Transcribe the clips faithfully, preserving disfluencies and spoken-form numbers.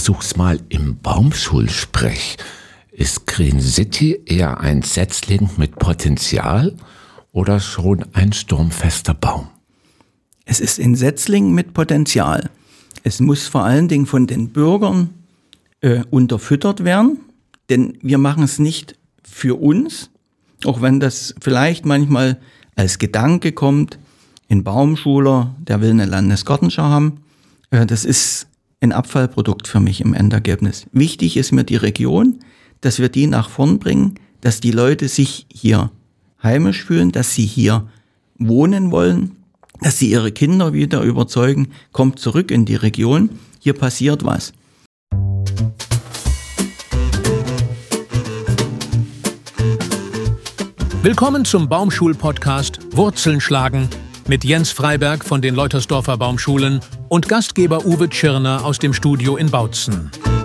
versuch's mal im Baumschulsprech. Ist Green City eher ein Setzling mit Potenzial oder schon ein sturmfester Baum? Es ist ein Setzling mit Potenzial. Es muss vor allen Dingen von den Bürgern äh, unterfüttert werden, denn wir machen es nicht für uns, auch wenn das vielleicht manchmal als Gedanke kommt, ein Baumschuler, der will eine Landesgartenschau haben. Äh, das ist ein Abfallprodukt für mich im Endergebnis. Wichtig ist mir die Region, dass wir die nach vorn bringen, dass die Leute sich hier heimisch fühlen, dass sie hier wohnen wollen, dass sie ihre Kinder wieder überzeugen, kommt zurück in die Region, hier passiert was. Willkommen zum Baumschul-Podcast Wurzeln schlagen mit Jens Freiberg von den Leutersdorfer Baumschulen und Gastgeber Uwe Tschirner aus dem Studio in Bautzen.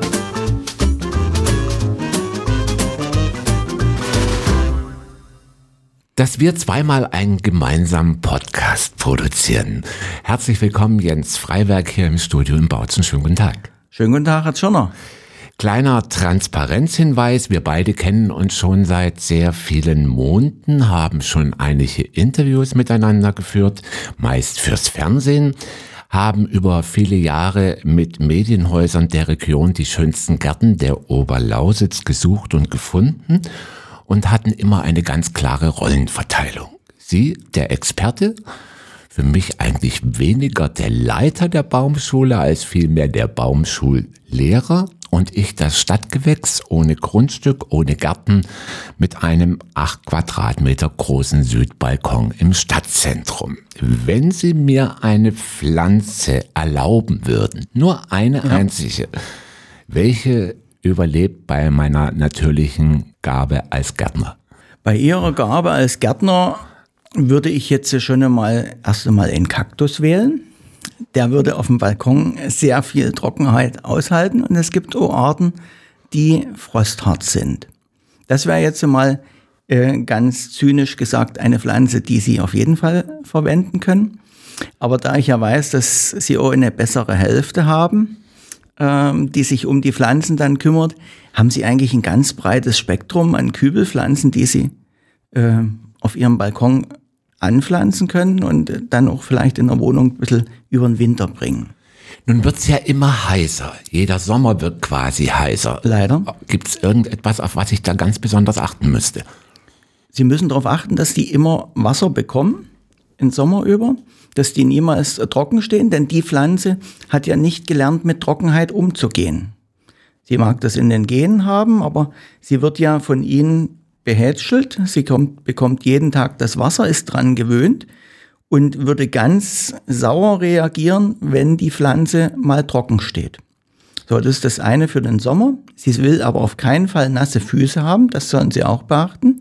Dass wir zweimal einen gemeinsamen Podcast produzieren. Herzlich willkommen, Jens Freiberg hier im Studio in Bautzen. Schönen guten Tag. Schönen guten Tag, Herr Tschirner. Kleiner Transparenzhinweis, wir beide kennen uns schon seit sehr vielen Monaten, haben schon einige Interviews miteinander geführt, meist fürs Fernsehen, haben über viele Jahre mit Medienhäusern der Region die schönsten Gärten der Oberlausitz gesucht und gefunden und hatten immer eine ganz klare Rollenverteilung. Sie, der Experte, für mich eigentlich weniger der Leiter der Baumschule als vielmehr der Baumschullehrer. Und ich das Stadtgewächs ohne Grundstück, ohne Garten mit einem acht Quadratmeter großen Südbalkon im Stadtzentrum. Wenn Sie mir eine Pflanze erlauben würden, nur eine ja. einzige, welche überlebt bei meiner natürlichen Gabe als Gärtner? Bei Ihrer Gabe als Gärtner würde ich jetzt schon einmal erst einmal einen Kaktus wählen. Der würde auf dem Balkon sehr viel Trockenheit aushalten und es gibt auch Arten, die frosthart sind. Das wäre jetzt mal äh, ganz zynisch gesagt eine Pflanze, die Sie auf jeden Fall verwenden können. Aber da ich ja weiß, dass Sie auch eine bessere Hälfte haben, ähm, die sich um die Pflanzen dann kümmert, haben Sie eigentlich ein ganz breites Spektrum an Kübelpflanzen, die Sie äh, auf Ihrem Balkon anpflanzen können und dann auch vielleicht in der Wohnung ein bisschen über den Winter bringen. Nun wird's ja immer heißer. Jeder Sommer wird quasi heißer. Leider. Gibt's irgendetwas, auf was ich da ganz besonders achten müsste? Sie müssen darauf achten, dass die immer Wasser bekommen, im Sommer über, dass die niemals trocken stehen, denn die Pflanze hat ja nicht gelernt, mit Trockenheit umzugehen. Sie mag das in den Genen haben, aber sie wird ja von Ihnen behätschelt, sie kommt, bekommt jeden Tag das Wasser, ist dran gewöhnt und würde ganz sauer reagieren, wenn die Pflanze mal trocken steht. So, das ist das eine für den Sommer. Sie will aber auf keinen Fall nasse Füße haben, das sollen Sie auch beachten.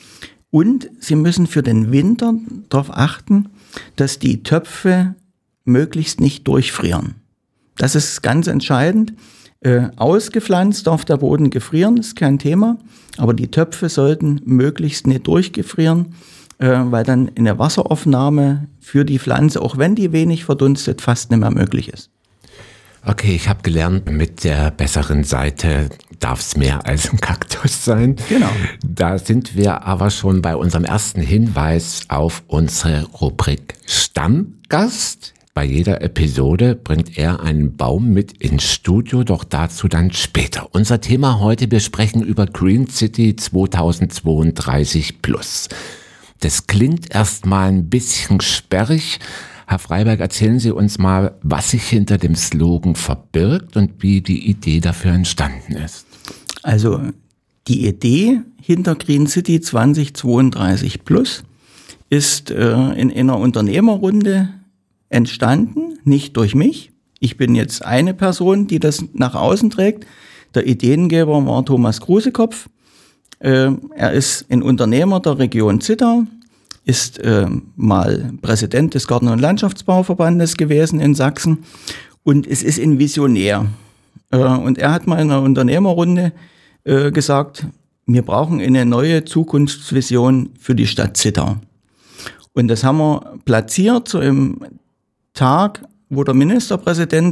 Und Sie müssen für den Winter darauf achten, dass die Töpfe möglichst nicht durchfrieren. Das ist ganz entscheidend. Äh, ausgepflanzt darf der Boden gefrieren, ist kein Thema, aber die Töpfe sollten möglichst nicht durchgefrieren, äh, weil dann eine Wasseraufnahme für die Pflanze, auch wenn die wenig verdunstet, fast nicht mehr möglich ist. Okay, ich habe gelernt, mit der besseren Seite darf es mehr als ein Kaktus sein. Genau. Da sind wir aber schon bei unserem ersten Hinweis auf unsere Rubrik Stammgast. Bei jeder Episode bringt er einen Baum mit ins Studio, doch dazu dann später. Unser Thema heute, wir sprechen über Green City zweitausendzweiunddreißig plus. Das klingt erstmal ein bisschen sperrig. Herr Freiberg, erzählen Sie uns mal, was sich hinter dem Slogan verbirgt und wie die Idee dafür entstanden ist. Also die Idee hinter Green City zweitausendzweiunddreißig plus ist äh, in einer Unternehmerrunde entstanden, nicht durch mich. Ich bin jetzt eine Person, die das nach außen trägt. Der Ideengeber war Thomas Krusekopf. Äh, er ist ein Unternehmer der Region Zittau, ist äh, mal Präsident des Garten- und Landschaftsbauverbandes gewesen in Sachsen und es ist ein Visionär. Äh, und er hat mal in einer Unternehmerrunde äh, gesagt, wir brauchen eine neue Zukunftsvision für die Stadt Zittau. Und das haben wir platziert, so im Tag, wo der Ministerpräsident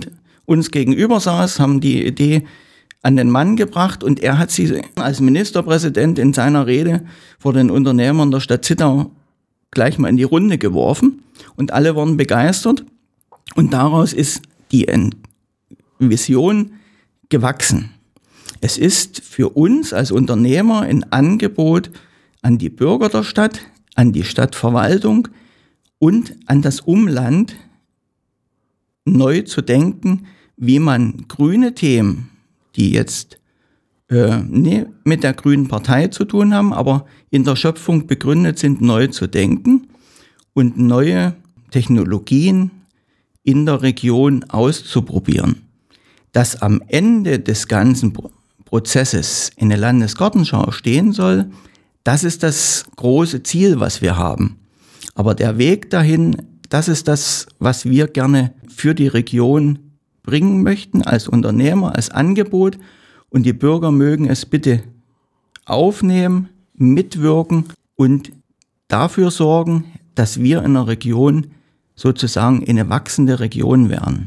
uns gegenüber saß, haben die Idee an den Mann gebracht und er hat sie als Ministerpräsident in seiner Rede vor den Unternehmern der Stadt Zittau gleich mal in die Runde geworfen und alle waren begeistert und daraus ist die Vision gewachsen. Es ist für uns als Unternehmer ein Angebot an die Bürger der Stadt, an die Stadtverwaltung und an das Umland, neu zu denken, wie man grüne Themen, die jetzt äh, nie mit der Grünen Partei zu tun haben, aber in der Schöpfung begründet sind, neu zu denken und neue Technologien in der Region auszuprobieren. Dass am Ende des ganzen Prozesses eine Landesgartenschau stehen soll, das ist das große Ziel, was wir haben. Aber der Weg dahin, das ist das, was wir gerne für die Region bringen möchten, als Unternehmer, als Angebot. Und die Bürger mögen es bitte aufnehmen, mitwirken und dafür sorgen, dass wir in der Region sozusagen eine wachsende Region werden.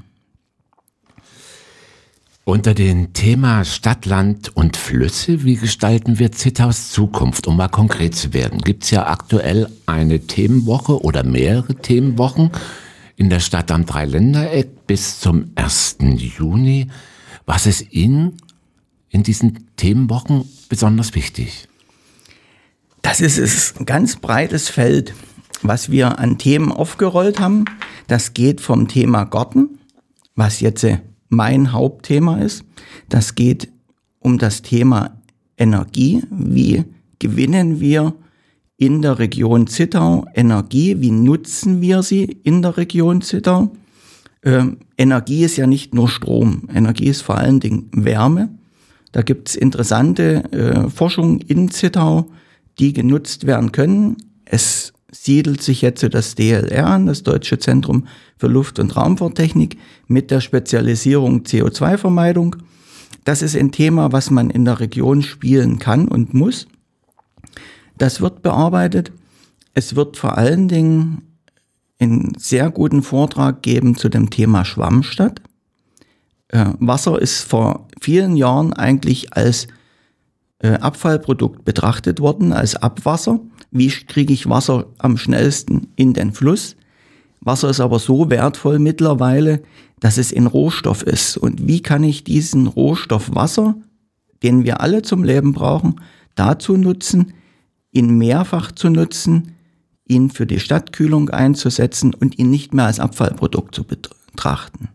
Unter dem Thema Stadt, Land und Flüsse, wie gestalten wir Zittaus Zukunft? Um mal konkret zu werden, gibt es ja aktuell eine Themenwoche oder mehrere Themenwochen in der Stadt am Dreiländereck bis zum ersten Juni. Was ist Ihnen in diesen Themenwochen besonders wichtig? Das ist, ist ein ganz breites Feld, was wir an Themen aufgerollt haben. Das geht vom Thema Garten, was jetzt mein Hauptthema ist. Das geht um das Thema Energie. Wie gewinnen wir in der Region Zittau Energie? Wie nutzen wir sie in der Region Zittau? Ähm, Energie ist ja nicht nur Strom. Energie ist vor allen Dingen Wärme. Da gibt es interessante äh, Forschung in Zittau, die genutzt werden können. Es siedelt sich jetzt das D L R an, das Deutsche Zentrum für Luft- und Raumfahrttechnik, mit der Spezialisierung C O zwei Vermeidung. Das ist ein Thema, was man in der Region spielen kann und muss. Das wird bearbeitet. Es wird vor allen Dingen einen sehr guten Vortrag geben zu dem Thema Schwammstadt. Äh, Wasser ist vor vielen Jahren eigentlich als äh, Abfallprodukt betrachtet worden, als Abwasser. Wie kriege ich Wasser am schnellsten in den Fluss? Wasser ist aber so wertvoll mittlerweile, dass es ein Rohstoff ist. Und wie kann ich diesen Rohstoff Wasser, den wir alle zum Leben brauchen, dazu nutzen, ihn mehrfach zu nutzen, ihn für die Stadtkühlung einzusetzen und ihn nicht mehr als Abfallprodukt zu betrachten?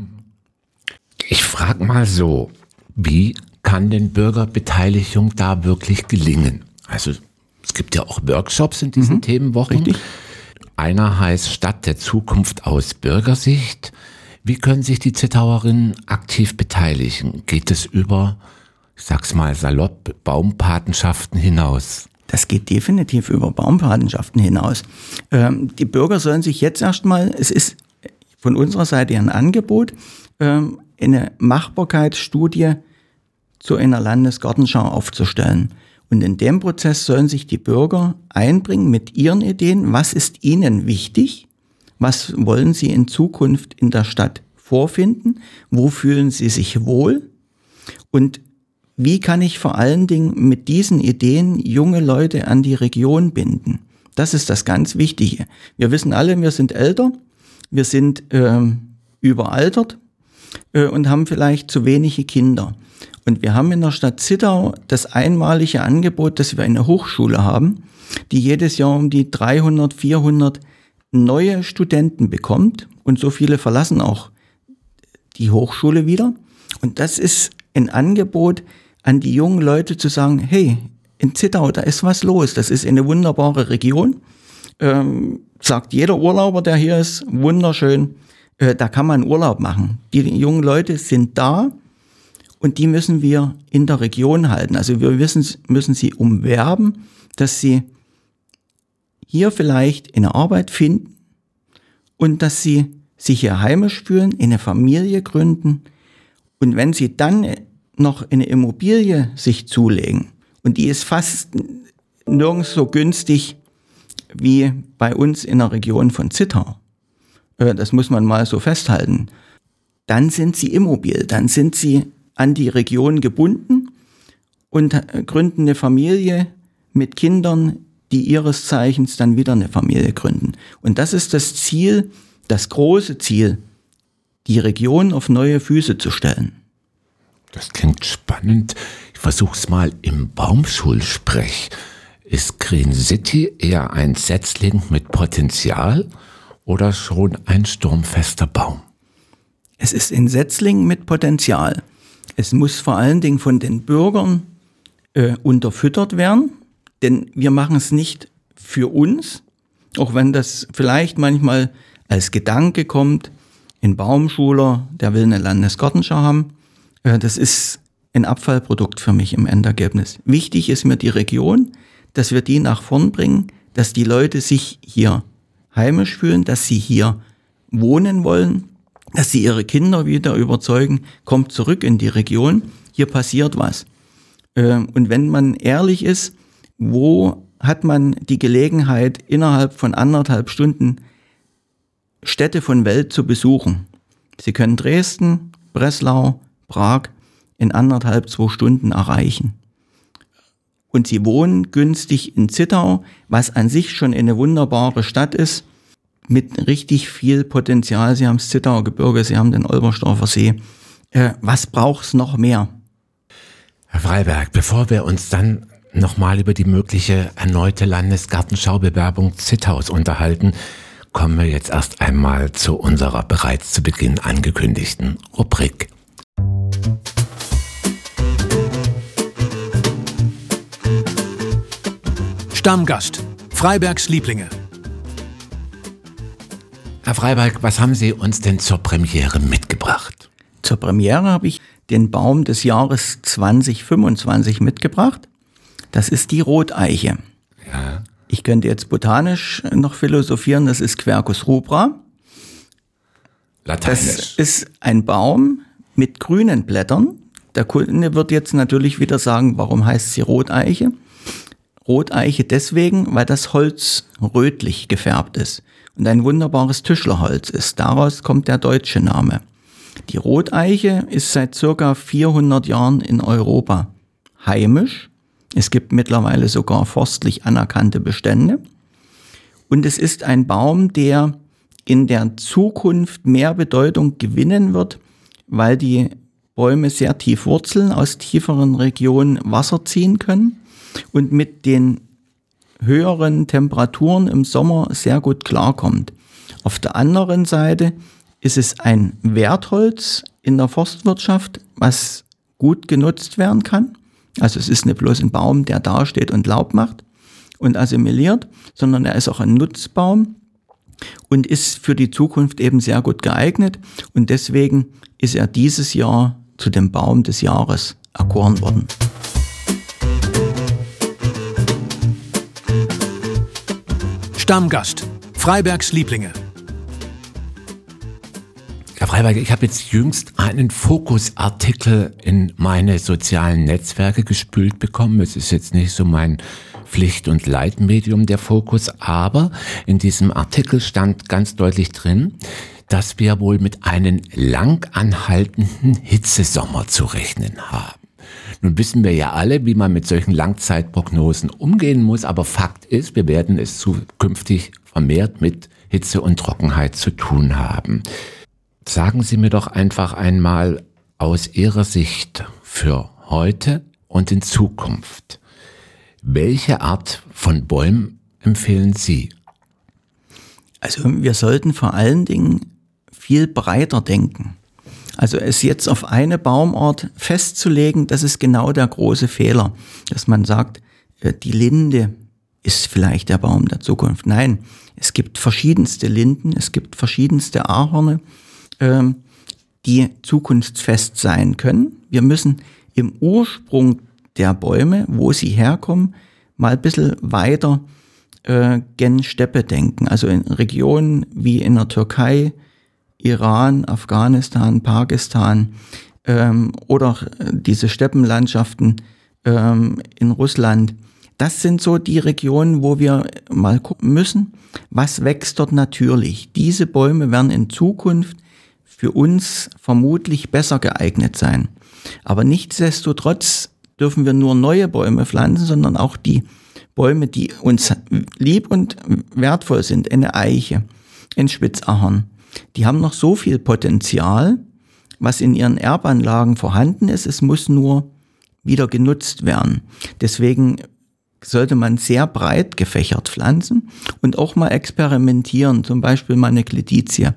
Ich frage mal so, wie kann denn Bürgerbeteiligung da wirklich gelingen? Also es gibt ja auch Workshops in diesen mhm, Themenwochen. Richtig. Einer heißt Stadt der Zukunft aus Bürgersicht. Wie können sich die Zittauerinnen aktiv beteiligen? Geht es über, ich sag's mal salopp, Baumpatenschaften hinaus? Das geht definitiv über Baumpatenschaften hinaus. Ähm, die Bürger sollen sich jetzt erstmal, es ist von unserer Seite ein Angebot, ähm, eine Machbarkeitsstudie zu einer Landesgartenschau aufzustellen. Und in dem Prozess sollen sich die Bürger einbringen mit ihren Ideen. Was ist ihnen wichtig? Was wollen sie in Zukunft in der Stadt vorfinden? Wo fühlen sie sich wohl? Und wie kann ich vor allen Dingen mit diesen Ideen junge Leute an die Region binden? Das ist das ganz Wichtige. Wir wissen alle, wir sind älter, wir sind ähm, überaltert äh, und haben vielleicht zu wenige Kinder. Und wir haben in der Stadt Zittau das einmalige Angebot, dass wir eine Hochschule haben, die jedes Jahr um die dreihundert, vierhundert neue Studenten bekommt. Und so viele verlassen auch die Hochschule wieder. Und das ist ein Angebot an die jungen Leute zu sagen, hey, in Zittau, da ist was los. Das ist eine wunderbare Region. Ähm, sagt jeder Urlauber, der hier ist, wunderschön. Äh, da kann man Urlaub machen. Die jungen Leute sind da. Und die müssen wir in der Region halten. Also wir müssen, müssen sie umwerben, dass sie hier vielleicht eine Arbeit finden und dass sie sich hier heimisch fühlen, eine Familie gründen. Und wenn sie dann noch eine Immobilie sich zulegen, und die ist fast nirgends so günstig wie bei uns in der Region von Zittau. Das muss man mal so festhalten. dann sind sie immobil, dann sind sie an die Region gebunden und gründen eine Familie mit Kindern, die ihres Zeichens dann wieder eine Familie gründen. Und das ist das Ziel, das große Ziel, die Region auf neue Füße zu stellen. Das klingt spannend. Ich versuche es mal im Baumschulsprech. Ist Green City eher ein Setzling mit Potenzial oder schon ein sturmfester Baum? Es ist ein Setzling mit Potenzial. Es muss vor allen Dingen von den Bürgern äh, unterfüttert werden, denn wir machen es nicht für uns, auch wenn das vielleicht manchmal als Gedanke kommt, ein Baumschuler, der will eine Landesgartenschau haben. Äh, das ist ein Abfallprodukt für mich im Endergebnis. Wichtig ist mir die Region, dass wir die nach vorn bringen, dass die Leute sich hier heimisch fühlen, dass sie hier wohnen wollen, dass sie ihre Kinder wieder überzeugen, kommt zurück in die Region, hier passiert was. Und wenn man ehrlich ist, wo hat man die Gelegenheit, innerhalb von anderthalb Stunden Städte von Welt zu besuchen? Sie können Dresden, Breslau, Prag in anderthalb, zwei Stunden erreichen. Und sie wohnen günstig in Zittau, was an sich schon eine wunderbare Stadt ist, mit richtig viel Potenzial. Sie haben das Zittauer Gebirge, Sie haben den Olbersdorfer See. Äh, was braucht's noch mehr? Herr Freiberg, bevor wir uns dann nochmal über die mögliche erneute Landesgartenschaubewerbung Zittaus unterhalten, kommen wir jetzt erst einmal zu unserer bereits zu Beginn angekündigten Rubrik. Stammgast, Freibergs Lieblinge. Herr Freiberg, was haben Sie uns denn zur Premiere mitgebracht? Zur Premiere habe ich den Baum des Jahres zwanzig fünfundzwanzig mitgebracht. Das ist die Roteiche. Ja. Ich könnte jetzt botanisch noch philosophieren, das ist Quercus rubra. Lateinisch. Das ist ein Baum mit grünen Blättern. Der Kunde wird jetzt natürlich wieder sagen, warum heißt sie Roteiche? Roteiche deswegen, weil das Holz rötlich gefärbt ist und ein wunderbares Tischlerholz ist. Daraus kommt der deutsche Name. Die Roteiche ist seit circa vierhundert Jahren in Europa heimisch. Es gibt mittlerweile sogar forstlich anerkannte Bestände. Und es ist ein Baum, der in der Zukunft mehr Bedeutung gewinnen wird, weil die Bäume sehr tief wurzeln, aus tieferen Regionen Wasser ziehen können und mit den höheren Temperaturen im Sommer sehr gut klarkommt. Auf der anderen Seite ist es ein Wertholz in der Forstwirtschaft, was gut genutzt werden kann. Also es ist nicht bloß ein Baum, der dasteht und Laub macht und assimiliert, sondern er ist auch ein Nutzbaum und ist für die Zukunft eben sehr gut geeignet. Und deswegen ist er dieses Jahr zu dem Baum des Jahres erkoren worden. Stammgast, Freibergs Lieblinge. Herr Freiberg, ich habe jetzt jüngst einen Fokusartikel in meine sozialen Netzwerke gespült bekommen. Es ist jetzt nicht so mein Pflicht- und Leitmedium, der Fokus, aber in diesem Artikel stand ganz deutlich drin, dass wir wohl mit einem lang anhaltenden Hitzesommer zu rechnen haben. Nun wissen wir ja alle, wie man mit solchen Langzeitprognosen umgehen muss, aber Fakt ist, wir werden es zukünftig vermehrt mit Hitze und Trockenheit zu tun haben. Sagen Sie mir doch einfach einmal aus Ihrer Sicht für heute und in Zukunft, welche Art von Bäumen empfehlen Sie? Also wir sollten vor allen Dingen viel breiter denken. Also es jetzt auf eine Baumart festzulegen, das ist genau der große Fehler, dass man sagt, die Linde ist vielleicht der Baum der Zukunft. Nein, es gibt verschiedenste Linden, es gibt verschiedenste Ahorne, die zukunftsfest sein können. Wir müssen im Ursprung der Bäume, wo sie herkommen, mal ein bisschen weiter äh, gen Steppe denken. Also in Regionen wie in der Türkei, Iran, Afghanistan, Pakistan ähm, oder diese Steppenlandschaften ähm, in Russland. Das sind so die Regionen, wo wir mal gucken müssen, was wächst dort natürlich. Diese Bäume werden in Zukunft für uns vermutlich besser geeignet sein. Aber nichtsdestotrotz dürfen wir nur neue Bäume pflanzen, sondern auch die Bäume, die uns lieb und wertvoll sind, eine Eiche, ein Spitzahorn, die haben noch so viel Potenzial, was in ihren Erbanlagen vorhanden ist. Es muss nur wieder genutzt werden. Deswegen sollte man sehr breit gefächert pflanzen und auch mal experimentieren, zum Beispiel mal eine Cletizie.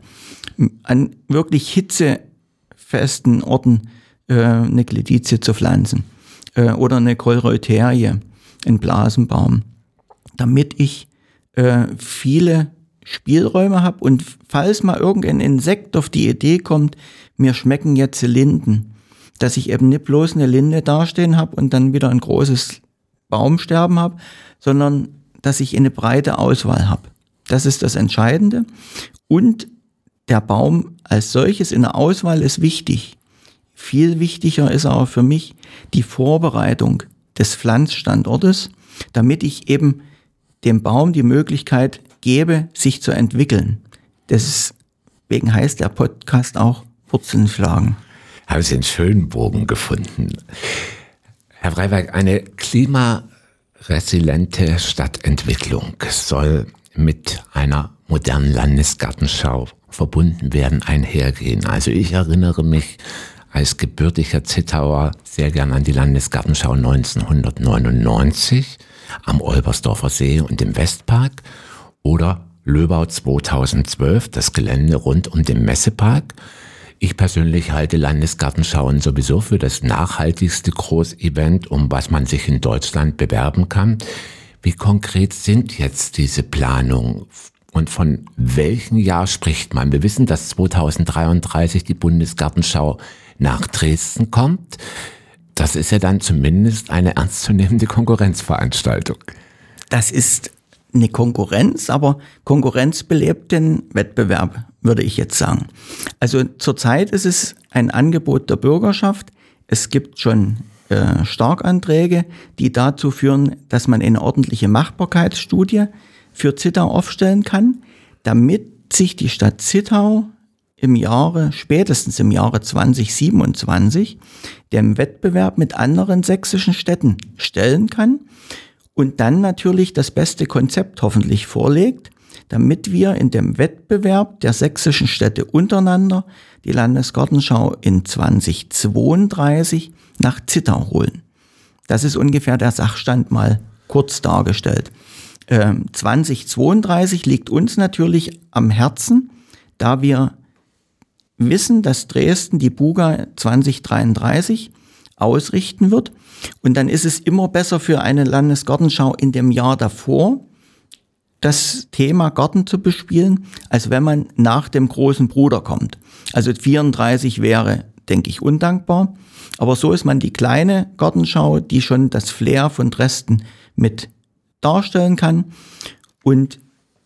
An wirklich hitzefesten Orten äh, eine Cletizie zu pflanzen äh, oder eine Kohlreuterie, ein Blasenbaum, damit ich äh, viele Spielräume habe und falls mal irgendein Insekt auf die Idee kommt, mir schmecken jetzt Linden, dass ich eben nicht bloß eine Linde dastehen habe und dann wieder ein großes Baumsterben habe, sondern dass ich eine breite Auswahl habe. Das ist das Entscheidende. Und der Baum als solches in der Auswahl ist wichtig. Viel wichtiger ist aber für mich die Vorbereitung des Pflanzstandortes, damit ich eben dem Baum die Möglichkeit gebe, sich zu entwickeln. Deswegen heißt der Podcast auch Wurzeln schlagen. Haben Sie einen schönen Bogen gefunden. Herr Freiberg, eine klimaresiliente Stadtentwicklung soll mit einer modernen Landesgartenschau verbunden werden, einhergehen. Also ich erinnere mich als gebürtiger Zittauer sehr gern an die Landesgartenschau neunzehnhundertneunundneunzig am Olbersdorfer See und im Westpark oder Löbau zweitausendzwölf, das Gelände rund um den Messepark. Ich persönlich halte Landesgartenschauen sowieso für das nachhaltigste Großevent, um was man sich in Deutschland bewerben kann. Wie konkret sind jetzt diese Planungen und von welchem Jahr spricht man? Wir wissen, dass zweitausenddreiunddreißig die Bundesgartenschau nach Dresden kommt. Das ist ja dann zumindest eine ernstzunehmende Konkurrenzveranstaltung. Das ist eine Konkurrenz, aber Konkurrenz belebt den Wettbewerb, würde ich jetzt sagen. Also zurzeit ist es ein Angebot der Bürgerschaft. Es gibt schon äh, Starkanträge, die dazu führen, dass man eine ordentliche Machbarkeitsstudie für Zittau aufstellen kann, damit sich die Stadt Zittau im Jahre, spätestens im Jahre zweitausendsiebenundzwanzig, dem Wettbewerb mit anderen sächsischen Städten stellen kann und dann natürlich das beste Konzept hoffentlich vorlegt, damit wir in dem Wettbewerb der sächsischen Städte untereinander die Landesgartenschau in zweitausendzweiunddreißig nach Zittau holen. Das ist ungefähr der Sachstand mal kurz dargestellt. Ähm, zweitausendzweiunddreißig liegt uns natürlich am Herzen, da wir wissen, dass Dresden die Buga zweitausenddreiunddreißig ausrichten wird. Und dann ist es immer besser für eine Landesgartenschau in dem Jahr davor, das Thema Garten zu bespielen, als wenn man nach dem großen Bruder kommt. Also vierunddreißig wäre, denke ich, undankbar. Aber so ist man die kleine Gartenschau, die schon das Flair von Dresden mit darstellen kann. Und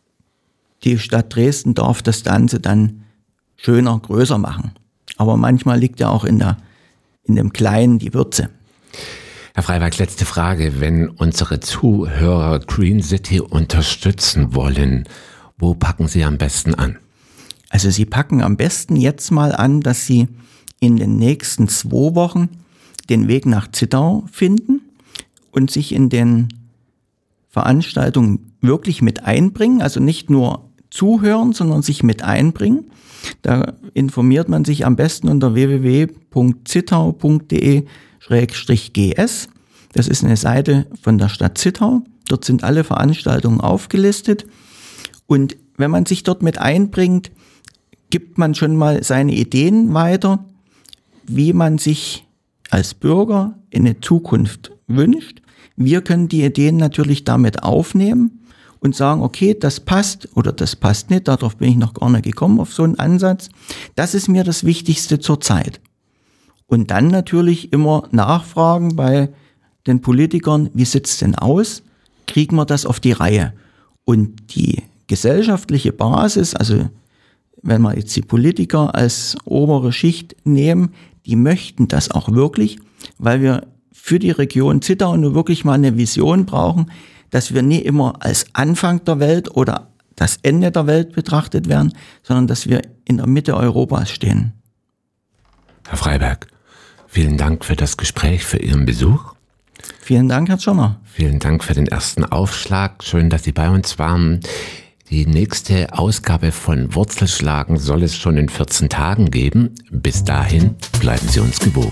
die Stadt Dresden darf das Ganze dann schöner, größer machen. Aber manchmal liegt ja auch in der, in dem Kleinen die Würze. Herr Freiberg, letzte Frage. Wenn unsere Zuhörer Green City unterstützen wollen, wo packen Sie am besten an? Also Sie packen am besten jetzt mal an, dass Sie in den nächsten zwei Wochen den Weg nach Zittau finden und sich in den Veranstaltungen wirklich mit einbringen. Also nicht nur zuhören, sondern sich mit einbringen. Da informiert man sich am besten unter w w w punkt zittau punkt d e schrägstrich g s. Das ist eine Seite von der Stadt Zittau. Dort sind alle Veranstaltungen aufgelistet. Und wenn man sich dort mit einbringt, gibt man schon mal seine Ideen weiter, wie man sich als Bürger in eine Zukunft wünscht. Wir können die Ideen natürlich damit aufnehmen und sagen, okay, das passt oder das passt nicht, darauf bin ich noch gar nicht gekommen, auf so einen Ansatz. Das ist mir das Wichtigste zurzeit. Und dann natürlich immer nachfragen bei den Politikern, wie sieht's denn aus? Kriegen wir das auf die Reihe? Und die gesellschaftliche Basis, also wenn wir jetzt die Politiker als obere Schicht nehmen, die möchten das auch wirklich, weil wir für die Region Zittau nur wirklich mal eine Vision brauchen, dass wir nie immer als Anfang der Welt oder das Ende der Welt betrachtet werden, sondern dass wir in der Mitte Europas stehen. Herr Freiberg, vielen Dank für das Gespräch, für Ihren Besuch. Vielen Dank, Herr Tschirner. Vielen Dank für den ersten Aufschlag. Schön, dass Sie bei uns waren. Die nächste Ausgabe von Wurzelschlagen soll es schon in vierzehn Tagen geben. Bis dahin bleiben Sie uns gewogen.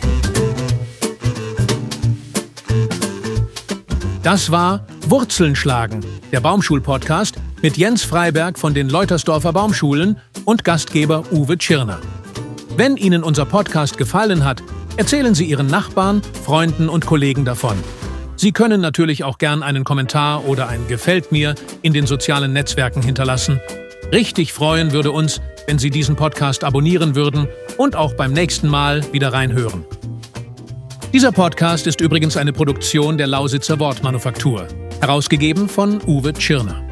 Das war Wurzeln schlagen, der Baumschul-Podcast mit Jens Freiberg von den Leutersdorfer Baumschulen und Gastgeber Uwe Tschirner. Wenn Ihnen unser Podcast gefallen hat, erzählen Sie Ihren Nachbarn, Freunden und Kollegen davon. Sie können natürlich auch gern einen Kommentar oder ein Gefällt mir in den sozialen Netzwerken hinterlassen. Richtig freuen würde uns, wenn Sie diesen Podcast abonnieren würden und auch beim nächsten Mal wieder reinhören. Dieser Podcast ist übrigens eine Produktion der Lausitzer Wortmanufaktur, herausgegeben von Uwe Tschirner.